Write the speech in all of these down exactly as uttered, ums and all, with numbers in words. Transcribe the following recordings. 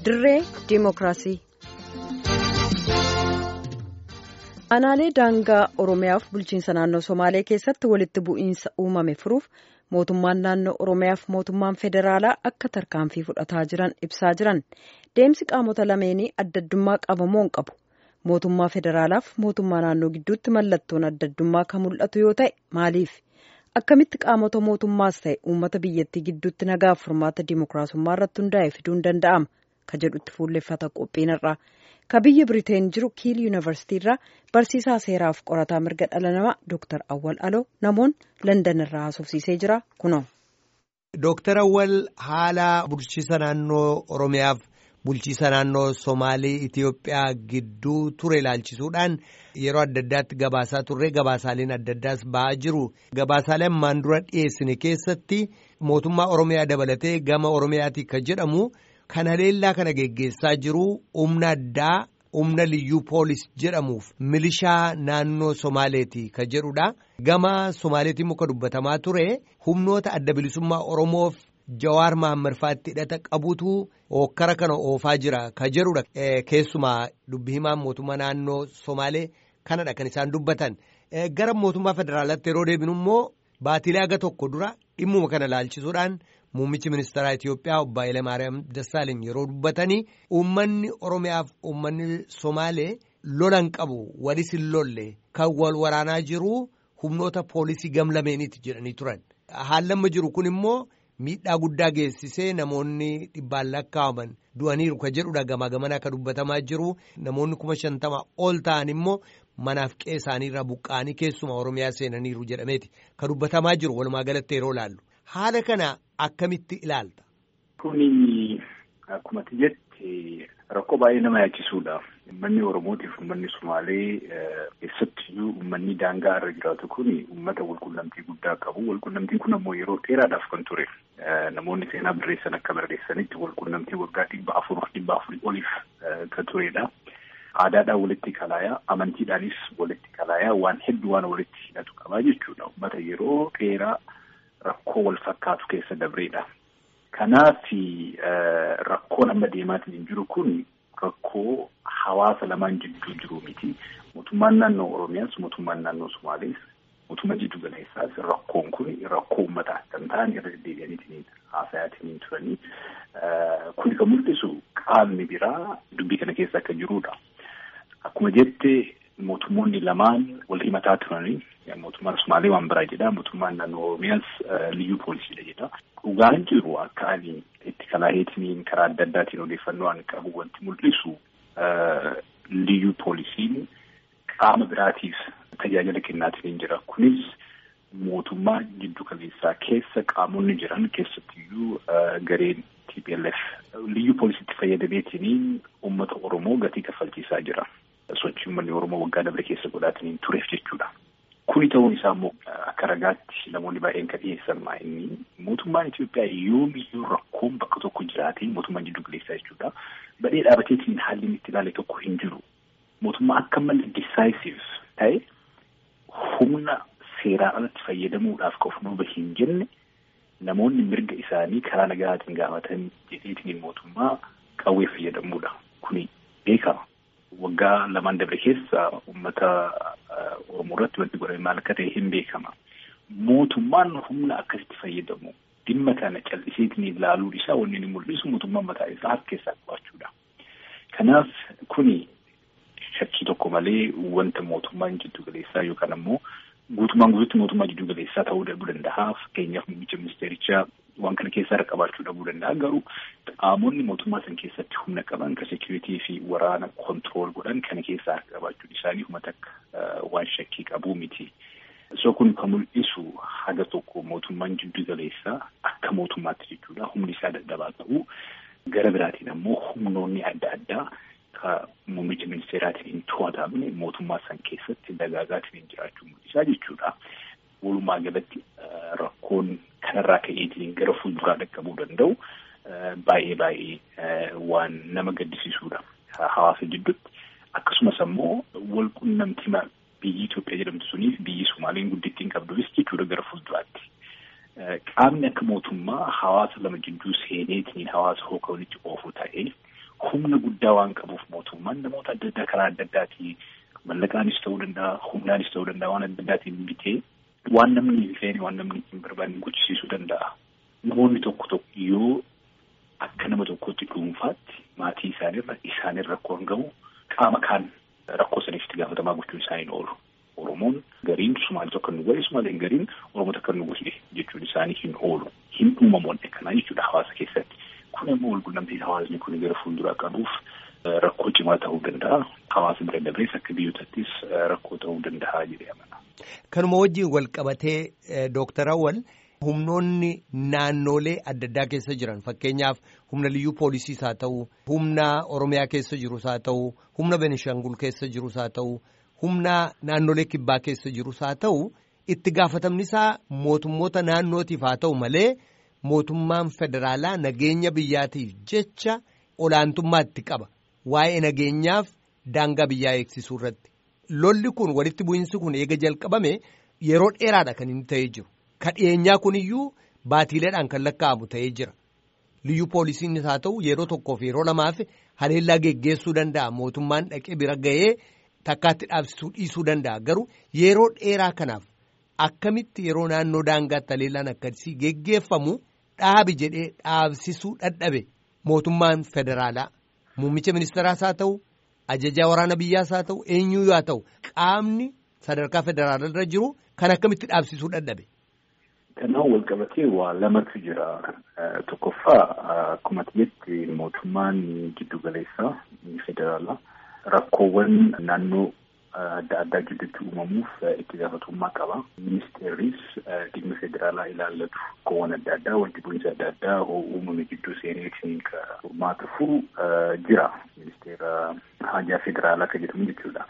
Dirree Dimookiraasii. Aanaalee daangaa Oromiyaaf bulchiinsa naannoo Somaalee keessatti walitti bu'iinsa uumame furuuf mootummaan naannoo Oromiyaaf mootummaan federaalaa akka tarkaanfii fudhataa jiran ibsaa jiran. Deemsi qaamota lameenii adda addummaa qabamoon qabu. Mootummaa federaalaaf mootummaa naannoo gidduutti mallattoon adda addummaa kan mul'atu yoo ta'e maaliif? Akkamitti qaamota mootummaas ta'e uummata biyyattii gidduutti nagaaf furmaata dimookiraasummaa irratti hundaa'e fiduun danda'ama ka jedhutti fuulleffata qophiinarraa. Ka biyya Biriteen jiru Kiil Yuunivarsiitii irraa barsiisaa seeraaf qorataa mirga dhala namaa Dooktar Awwal Aloo namoonni Landan irraa haasofsiisee jira kunoo. Dooktar Awwal haala bulchiinsa naannoo Oromiyaaf bulchiinsa naannoo Somaalee Itiyoophiyaa gidduu ture ilaalchisuudhaan yeroo adda addaatti gabaasaa turre gabaasaaleen adda addaas ba'aa jiru. Gabaasaaleen ammaan dura dhiyeessine keessatti mootummaa Oromiyaa dabalatee gama Oromiyaati kan jedhamu. Kan haleellaa kana geggeessaa jiru humna addaa humna liyyuu poolis jedhamuuf milishaa naannoo Somaaleeti kan jedhudha. Gama Somaaleetiin muka dubbatamaa ture humnoota adda bilisummaa Oromoof Jawaar Mahammad fa'aatti hidhata qabutu hokkara kana oofaa jira kan jedhudha. Keessumaa dubbi himaan mootummaa naannoo Somaalee kanadha kan isaan dubbatan. Gara mootummaa federaalaatti yeroo deebinu immoo baatilee haga tokko dura dhimmuma kana ilaalchisuudhaan. Muummichi ministeeraa Itiyoophiyaa obbo Hayilamaariyaam Dassaaleny yeroo dubbatanii uummanni Oromiyaaf uummanni Somaalee lolan qabu walis hin lolle kan wal waraanaa jiru humnoota poolisii gamlameeniiti jedhanii turan. Haallamma jiru kun immoo miidhaa guddaa geessisee namoonni dhibbaan lakkaa'aman du'aniiru kan jedhudha gamaa gamana akka dubbatamaa jiru namoonni kuma shantama ol ta'an immoo manaaf qe'ee isaaniirraa buqqa'anii keessumaa Oromiyaa seenaniiru jedhameeti kan dubbatamaa jiru walumaa galatti yeroo ilaallu. Haala kana akkamitti ilaalta? Kuni akkuma jette rakkoo baay'ee nama yaachisuudha. Uummanni Oromootiif uummanni Somaalee keessattiyyuu uummanni daangaa irra jiraatu kuni uummata walqunnamtii guddaa qabu. Walqunnamtiin kun ammoo yeroo dheeraadhaaf kan ture. Namoonni seenaa barreessan akka barreessanitti walqunnamtii waggaa dhibba afur dhibba afurii oliif kan turedha. Aadaadhaan walitti kalaayaa, amantiidhaanis walitti kalaayaa waan hedduu waan walitti hidhatu qabaa jechuudha. Uummata yeroo dheeraa rakkoo wal fakkaatu keessa dabreedha. Kanaaf rakkoon amma deemaatiin hin jiru kun rakkoo hawaasa lamaan jidduu jiru miti. Mootummaan naannoo Oromiyaas mootummaan naannoo Somaalees mootummaa jiddu galeessaas rakkoon kun rakkoo uummataa kan ta'an irra deddeebi'aniitiin haasa'aatiin turanii kun kan mul'isu qaamni biraa dubbii kana keessa akka jirudha. Akkuma jette mootummoonni lamaan wal himataa turanii mootummaan Somaalee waan biraa jedha mootummaan naannoo Oromiyaas liyyuu poolisiidha jedha. Dhugaan jiru akka ani itti kalaaheetiin karaa adda addaatiin odeeffannoo waan qabu wanti mul'isu liyyuu poolisiin qaama biraatiif tajaajila kennaatiin jira. Kunis mootummaa jiddu galeessaa keessa qaamonni jiran keessattiyyuu gareen T P L F liyyuu poolisiitti fayyadameetiin uummata Oromoo gatii kaffalchiisaa jira. Sochii uummanni Oromoo waggaa dabre keessa godhaatiin tureef jechuudha. Kuni ta'uun isaa immoo akka ragaatti namoonni baay'een kan dhiyeessan maa inni mootummaan Itoophiyaa yoomiyyuu rakkoon bakka tokko jiraatee mootummaan jiddu galeessaa jechuudha. Badhee dhaabateetiin haalli itti ilaale tokko hin jiru. Mootummaa akka malee decisive ta'e humna seeraan alatti fayyadamuudhaaf ka of nuuba hin jenne namoonni mirga isaanii karaa nagaatiin gaafatan jedheetiin mootummaa qawwee fayyadamuudha. Kuni beekama. Waggaa lamaan dabre keessa uummata Oromoo irratti wanti godhame maal akka ta'e hin beekama. Mootummaan humna akkasitti fayyadamu dhimma kana calliseetiin ilaaluun isaa wanni inni mul'isu mootummaan mataa isaa harka keessaa qabaachuudha. Kanaaf kuni shakkii tokko malee wanta mootummaan jiddu galeessaa yookaan ammoo guutummaan guutuutti mootummaa jiddu galeessaa ta'uu dhabuu danda'a. Fakkeenyaaf muummicha ministeerichaa waan kana keessaa irra qabaachuu dhabuu danda'a. Garuu qaamonni mootummaa san keessatti humna qaban ka seekuritii fi waraana kontirool godhan kana keessaa harka qabaachuun isaanii uummata akka waan shakkii qabuu miti. So kun kan mul'isu haga tokko mootummaan jiddu galeessaa akka mootummaatti jechuudha. Humni isaa dadhabaa ta'uu gara biraatiin ammoo humnoonni adda addaa ka muummicha ministeeraatiin hin to'atamne mootummaa san keessatti dagaagaatiin jiraachuu mul'isaa jechuudha. Walumaa galatti rakkoon kanarraa ka'eetiin gara fuulduraa dhaqqabuu danda'u baay'ee baay'ee waan nama gaddisiisuudha hawaasa jidduutti. Akkasumas ammoo wal qunnamtii biyyi Itoophiyaa jedhamtu suniif biyyi Somaaleen guddittiin qabduus jechuudha gara fuulduraatti. Qaamni akka mootummaa hawaasa lama jidduu seeneetiin hawaasa hooka walitti oofu ta'ee humna guddaa waan qabuuf mootummaan namoota adda addaa karaa adda addaatiin mallaqaanis ta'uu danda'a, humnaanis ta'uu danda'a waan adda addaatiin bitee waan namni hin feene waan namni hin barbaanne gochisiisuu danda'a. Namoonni tokko tokko yoo akka nama tokkotti dhuunfaatti maatii isaanirra isaanirra rakkoon gahu qaama kaan rakkoo saniif itti gaafatamaa gochuun isaanii oolu. Oromoon gariin Sumaalee tokko nu godhe Sumaaleen gariin Oromoo tokko nu godhe jechuun isaanii hin oolu. Hin uumamoon akkanaa jechuudha hawaasa keessatti. Kun immoo walqunnamtii hawaasni kun gara fuulduraa qabuuf rakkoo cimaa ta'uu danda'a. Hawaasa bira dabrees akka biyyootatti rakkoo ta'uu danda'a jedhee amana. Kanuma wajjin wal qabatee Dooktar Awwal humnoonni naannolee adda addaa keessa jiran fakkeenyaaf humna liyyuu poolisiis haa ta'u, humna Oromiyaa keessa jirus haa ta'u, humna Benishangul keessa jirus haa ta'u, humna naannolee kibbaa keessa jirus haa ta'u, itti gaafatamni isaa mootummoota naannootiif haa ta'u malee mootummaan federaalaa nageenya biyyaatiif jecha olaantummaa itti qaba. Waa'ee nageenyaaf daangaa biyyaa eegsisuu irratti. Lolli kun walitti bu'iinsi kun eega jalqabame yeroo dheeraadha kan inni ta'ee jiru. Ka dhiyeenyaa kun iyyuu baatiileedhaan kan lakkaa'amu ta'ee jira. Liyyuu poolisiinis haa ta'u yeroo tokkoof yeroo lamaaf haleellaa geggeessuu danda'a. Mootummaan dhaqee bira ga'ee takkaatti dhaabsisuu dhiisuu danda'a. Garuu yeroo dheeraa kanaaf akkamitti yeroo naannoo daangaatti haleellaan akkasii geggeeffamu dhaabi jedhee dhaabsisuu dadhabe mootummaan federaalaa. Muummicha ministeeraas haa ta'u, ajajaa waraana biyyaas haa ta'u, eenyuu haa ta'u, qaamni sadarkaa federaalaa irra jiru kan akkamitti dhaabsisuu dadhabe. Kanaan wal qabatee waa lamatu jira. Tokkoffaa akkuma jetti mootummaan giddu galeessaa federaalaa rakkoowwan naannoo adda addaa gidduutti uumamuuf itti gaafatamummaa qaba. Ministeerris dhimma federaalaa ilaallatu rakkoowwan adda addaa wanti bu'iinsa adda addaa uumame gidduu seeneetiin ka furmaata furu jira. Ministeera haajaa federaalaa kan jedhamu jechuudha.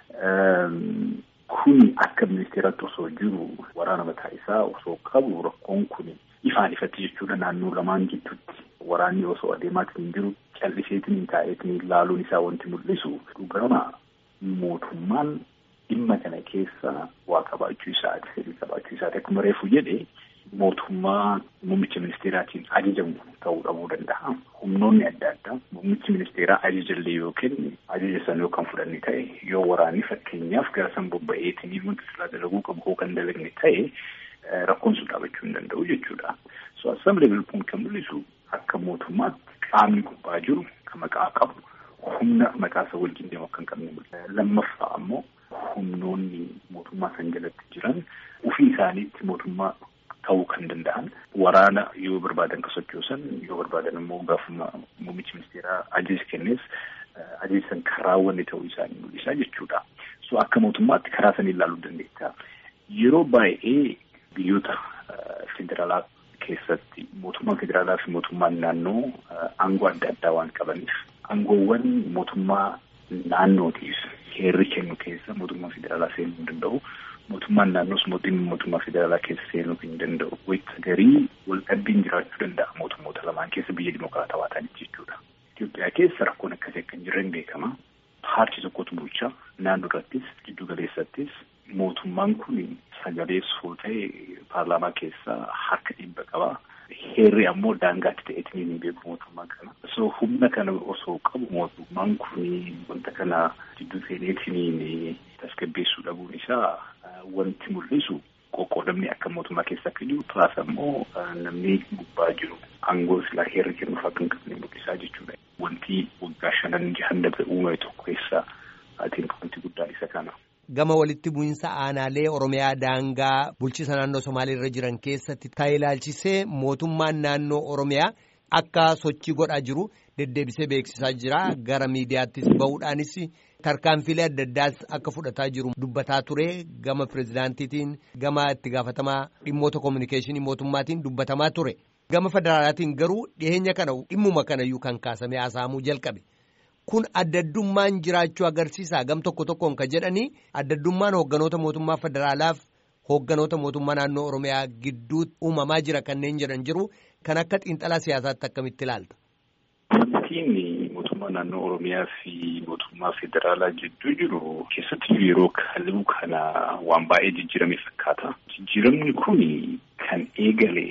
Kuni akka ministeeraatti osoo jiru waraana mataa isaa osoo qabu rakkoon kun ifaan ifatti jechuudha naannoo lamaan gidduutti waraanni osoo adeemaatiin jiru calliseetiin taa'eetiin ilaaluun isaa wanti mul'isu dhugama mootummaan dhimma kana keessa waa qabaachuu isaati fedhii qabaachuu isaati akkuma reefu jedhe mootummaa muummicha ministeeraatiin ajajamu ta'uu dhabuu danda'a. Humnoonni adda addaa muummichi ministeeraa ajajallee yookiin ajaja sana yookaan fudhanni ta'e yoo waraanni fakkeenyaaf gara san bobba'eetiin wanti silaa dalaguu qabu hoo kan dalagne ta'e rakkoon sun dhaabachuu hin danda'u jechuudha. So assembly kun kan mul'isu akka mootummaatti qaamni gubbaa jiru kan maqaa qabu humna maqaa isaa wal qindeemu kan qabne mul'isa. Lammaffaa ammoo humnoonni mootummaa san jalatti jiran ofii isaaniitti mootummaa ta'uu kan danda'an waraana yoo barbaadan ka sochoosan yoo barbaadan immoo gaafuma muummichi ministeeraa ajaja kennees ajaja san karaawwanne ta'uu isaanii mul'isa jechuudha. So akka mootummaatti karaa san ilaaluu dandeetta. Yeroo baay'ee biyyoota federaalaa keessatti mootummaan federaalaa fi mootummaan naannoo aangoo adda addaa waan qabaniif aangoowwan mootummaa naannootiif heerri kennu keessa mootummaa federaalaa seenuu hin danda'u. Mootummaan naannoos mootummaa mootummaa federaalaa keessa seenuu hin danda'u. Wayita garii wal dhabbiin jiraachuu danda'a mootummoota lamaan keessa biyya dimokiraatawaa ta'aniif jechuudha. Itoophiyaa keessa rakkoon akkasii akka hin jirre beekama. Paartii tokkotu bulchaa naannoo irrattis giddu galeessattis mootummaan kun sagaleessoo ta'e paarlaamaa keessa harka dhibba qaba. Heerri ammoo daangaatti ta'eetiin hin beeku mootummaa kana. So humna kana osoo qabu mootummaan kun wanta kana gidduu seeneetiin tasgabbeessuu dhabuun isaa wanti mul'isu qoqqoodamni akka mootummaa keessa akka jiru plaas ammoo namni gubbaa jiru aangoo silaa heerri kennuuf akka hin qabne mul'isaa jechuudha. Wanti waggaa shanan jahan dabre uumame tokko keessa atiin wanti guddaan isa kana. Gama walitti bu'iinsa aanaalee Oromiyaa daangaa bulchiisa naannoo Somaalee irra jiran keessatti ta'ee ilaalchisee mootummaan naannoo Oromiyaa akka sochii godhaa jiru deddeebisee beeksisaa jira. Gara miidiyaattis bahuudhaanis tarkaanfilee adda addaas akka fudhataa jiru dubbataa ture. Gama pirezidaantiitiin gama itti gaafatamaa dhimmoota koominikeeshinii mootummaatiin dubbatamaa ture. Gama federaalaatiin garuu dhiyeenya kana dhimmuma kanayyuu kan kaasamee haasa'amuu jalqabe. Kun addaddummaan jiraachuu agarsiisa. Gam tokko tokkoon kan jedhanii addaddummaan hoogganoota mootummaa federaalaaf hoogganoota mootummaa naannoo Oromiyaa gidduu uumamaa jira kanneen jedhan jiru. Kan akka xiinxalaa siyaasaatti akkamitti ilaalta? Wantiin mootummaa naannoo Oromiyaa fi mootummaa federaalaa jidduu jiru keessatti yeroo kaluu kana waan baay'ee jijjiirame fakkaata. Jijjiiramni kun kan eegale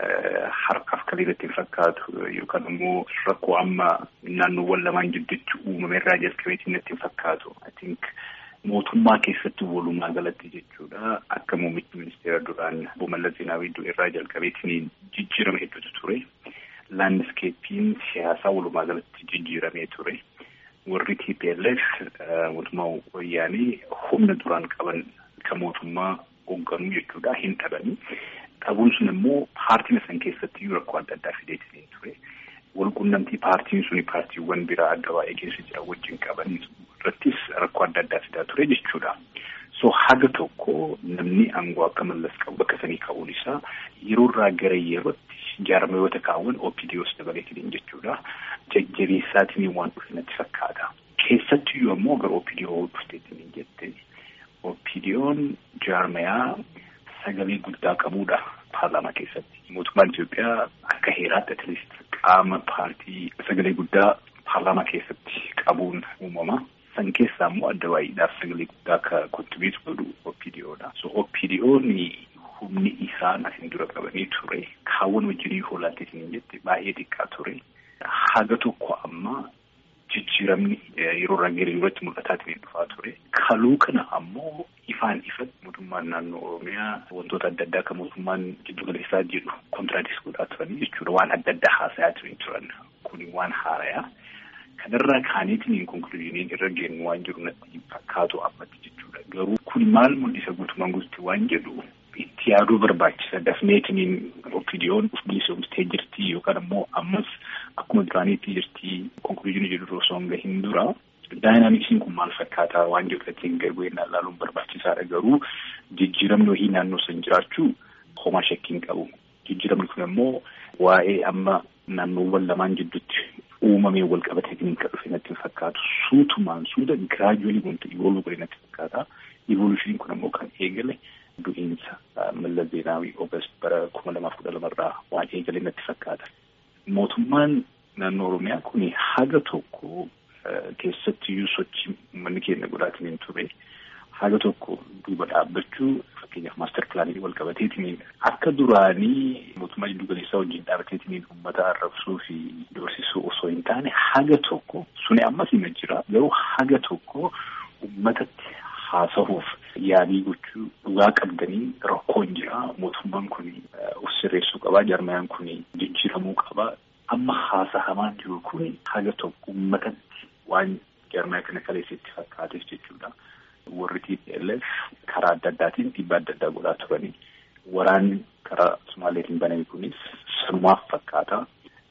harkaaf kan irratti fakkaatu yookaan immoo rakkoo amma naannoowwan lamaan gidduutti uumame irraa jalqabeetiin natti fakkaatu. I think mootummaa keessatti walumaa galatti jechuudha akka muummichi ministeera duraan obbo Mallas Zeenaawii irraa jalqabeetiin jijjiirama hedduutu ture. Laandiskeepiin siyaasaa walumaa galatti jijjiiramee ture. Warri T P L F mootummaa wayyaanii humna duraan qaban kan mootummaa hoogganuu jechuudha hin dhabanii. Dhabuun sun immoo paartiin san keessatti rakkoo adda addaa fideetiin ture. Walqunnamtii paartiin suni paartiiwwan biraa adda baay'ee keessa jiran wajjin qaban irrattis rakkoo adda addaa fidaa ture jechuudha. So haga tokko namni aangoo akka Mallas qabu bakka sanii ka'uun isaa yeroo irraa gara yerootti jaarmayoota kaawwan O P D Os dabaleetiin jechuudha. Jajjabeessaatiin waan dhufe natti fakkaata. Keessatti yoo ammoo gara O P D O dhufteetiin jette O P D O'n jaarmayaa sagalee guddaa qabuudha paarlaamaa keessatti. Mootummaan Itoophiyaa akka heeraatti atleast qaama paartii sagalee guddaa paarlaamaa keessatti qabuun uumama. San keessaa immoo adda baay'eedhaaf sagalee guddaa akka kontribiitu godhu O P D O'dha. So O P D O'n humni isaan asin dura qabanii ture. Kaawwan wajjinii hoolaateetiin jette baay'ee xiqqaa ture. Haga tokko amma jijjiiramni yeroo irraa gara yerootti mul'ataatiin dhufaa ture. Kaluu kana ammoo ifaan ifatti mootummaan naannoo Oromiyaa wantoota adda addaa kan mootummaan jiddu galeessaa jedhu kontiraatis godhaa turanii jechuudha. Waan adda addaa haasayaa turan kuni waan haarayaa. Kanarraa kaaniitiin konkuluuziiniin irra geenyu waan jiru natti fakkaatu ammatti jechuudha. Garuu kun maal mul'isa guutumaan guututti waan jedhu itti yaaduu barbaachisa. Dafneetiin O P D O'n of bilisoomsitee jirti yookaan ammoo ammas akkuma duraaniitti jirti konkuluuziinii jedhu osoo hin gahin dura. Daayinaamiksiin kun maal fakkaata waan jedhutti hin garguu yennaa ilaaluun barbaachisaadha. Garuu jijjiiramni wahii naannoo san jiraachuu homaa shakkiin qabu. Jijjiiramni kun immoo waa'ee amma naannoowwan lamaan jidduutti uumamee wal qabateetiin kan dhufe natti fakkaatu. Suutumaan suuta giraajuwalii wanti ivooluu godhe natti fakkaata. Ivooluushiin kun immoo kan eegale du'iinsa Mallas Zeenaawii Oogast bara kuma lamaaf kudha lamarraa waan eegale natti fakkaata. Mootummaan naannoo Oromiyaa kun haga tokko keessatti iyyuu sochii uummanni keenya godhaatiin ture. Haga tokko duuba dhaabbachuu fakkeenyaaf maaster pilaanii wal qabateetiin akka duraanii mootummaa jiddu galeessaa wajjin dhaabbateetiin uummata arrabsuu fi doorsisuu osoo hin taane haga tokko suni ammas hima jira. Garuu haga tokko uummatatti haasa'uuf yaalii gochuu dhugaa qabdanii rakkoon jira. Mootummaan kun of sirreessuu qaba. Jaarmayaan kun jijjiiramuu qaba. Amma haasahamaan jiru kun haga tokko uummatatti waan jaarmayaa kana kaleessatti fakkaateef jechuudha. Warri T P L F karaa adda addaatiin dhiibbaa adda addaa godhaa turanii waraanni karaa Somaaleetiin baname kunis sanumaaf fakkaata.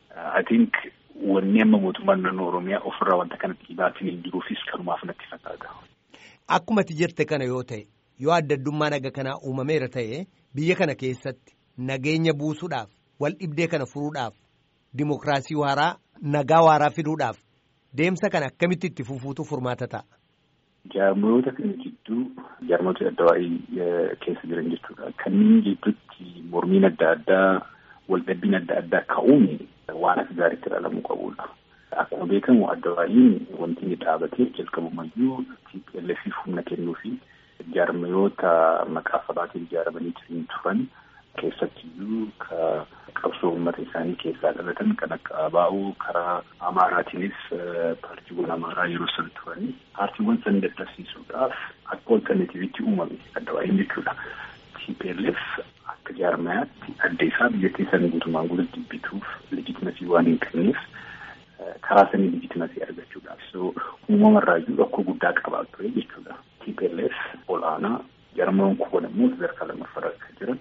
I think wanni amma mootummaan naannoo Oromiyaa ofirraa wanta kana dhiibbaatiin hin jiruufis kanumaaf natti fakkaata. Akkuma ati jette kana yoo ta'e yoo adda addummaa naga kanaa uumameera ta'e biyya kana keessatti nageenya buusuudhaaf wal dhibdee kana furuudhaaf dimokiraasii waaraa nagaa waaraa fiduudhaaf deemsa kana akkamitti itti fufuutu furmaata ta'a? Jaarmayoota kana jidduu jaarmayoota adda baay'ee keessa jiran jechuudha. Kanneen jidduutti mormiin adda addaa wal dhabbiin adda addaa ka'uun waan akka gaariitti ilaalamuu qabudha. Akkuma beekamu adda baay'een wanti inni dhaabatee jalqabumayyuu T P L F humna kennuu fi jaarmayoota maqaa sabaatiin ijaaramanii jiran turan keessattiyyuu ka qabsoo uummata isaanii keessaa dhalatan kan akka Abaa'oo karaa Amaaraatiinis paartiiwwan Amaaraa yeroo san turanii paartiiwwan san dadhabsiisuudhaaf akka alternatiivitti uumame adda baay'een jechuudha. T P L F akka jaarmayaatti adda isaa biyyattii san guutumaan guututti bituuf leejitimasii waan hin qabneef karaa sanii leejitimasii argachuudhaaf so uumamarraayyuu rakkoo guddaa qabaa ture jechuudha. T P L F olaanaa jaarmayoon kun immoo sadarkaa lammaffaa kan jiran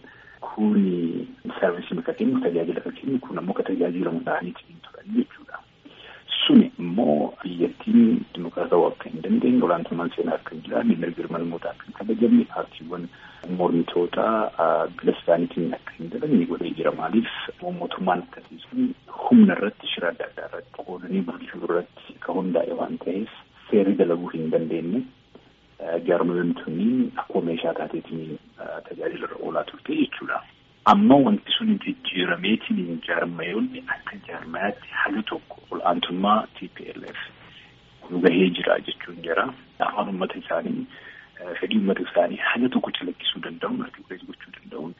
kuni sarvisii bakka kennu tajaajila kan kennu kun ammoo ka tajaajilamu ta'aniitiin turan jechuudha. Suni immoo biyyattiin dimokiraatawaa akka hin dandeenye olaantummaan seenaa akka hin jiraanne mirga namootaa akka hin kabajamne paartiiwwan mormitoota bila isaaniitiin akka hin dalanne godhee jira. Maaliif mootummaan akkasii sun humna irratti shira adda addaa irratti qoodanii bulchuu irratti ka hundaa'e waan ta'eef seerri dalaguu hin dandeenye. Jaarmayoonni tunniin akkuma meeshaa taateetiin tajaajila irra oolaa turte jechuudha. Amma wanti sun jijjiirameetiin jaarmayoonni akka jaarmayaatti haga tokko ol'aantummaa T P L F kun gahee jira jechuun jira. Afaan uummata isaanii fedhii uummata isaanii haga tokko calaqqisuu danda'u, artikulees gochuu danda'uun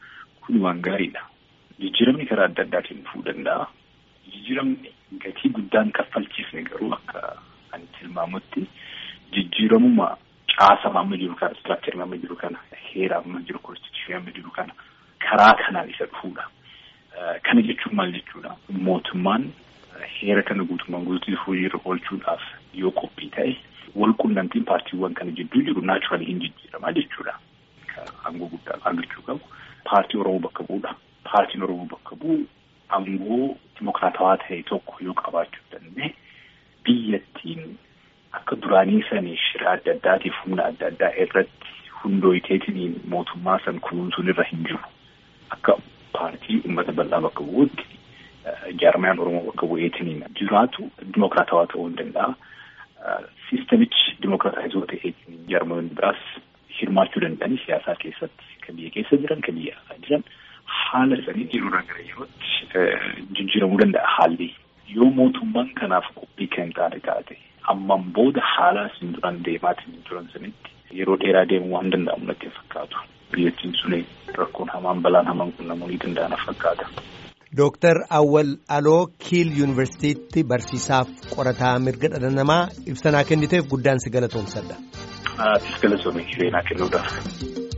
kun waan gaariidha. Jijjiiramni karaa adda addaatiin dhufuu danda'a. Jijjiiramni gatii guddaan kaffalchiifne garuu akka ani tilmaamutti jijjiiramuma caasama amma jiru kana, istiraakcharii amma jiru kana, heera amma jiru, konstitushinii amma jiru kana karaa kanaan isa dhufuudha. Kana jechuun maal jechuudha? Mootummaan heera kana guutummaan guutuutti hojiirra oolchuudhaaf yoo qophii ta'e wal quunnamtiin paartiiwwan kana jidduu jiru naachuraalii hin jijjiiramaa jechuudha. Aangoo guddaa argachuu qabu. Paartii Oromoo bakka bu'uudha. Paartiin Oromoo bakka bu'u aangoo dimokiraatawaa ta'e tokko yoo qabaachuu danda'e biyyattiin akka duraanii sanii shira adda addaatiif humna adda addaa irratti hundooyiteetiin mootummaa san kunuunsuun irra hin jiru. Akka paartii uummata bal'aa bakka bu'uutti jaarmayaan Oromoo bakka bu'eetiin jiraatu dimokiraatawaa ta'uu hin danda'a. Siistamichi dimokiraatawaa ta'eetiin jaarmayoonni biraas hirmaachuu danda'anii siyaasaa keessatti kan biyya keessa jiran kan biyya alaa jiran haala isaanii yeroodhaan gara yerootti jijjiiramuu danda'a haalli. Yoo mootummaan kanaaf qophii kan taate taate amman booda haala isin duran deemaatiin turan sanitti yeroo dheeraa deemuu waan danda'amu natti fakkaatu. Biyyattiin sun rakkoon hamaan balaan hamaan qunnamuu ni danda'an fakkaata. Dooktar Awwal Aloo Kiil Yuunivarsiitiitti barsiisaaf qorataa mirga dhala namaa ibsa kenniteef guddaan si galatoomsadha. Ati galatoomee hireenaa kennuudhaaf.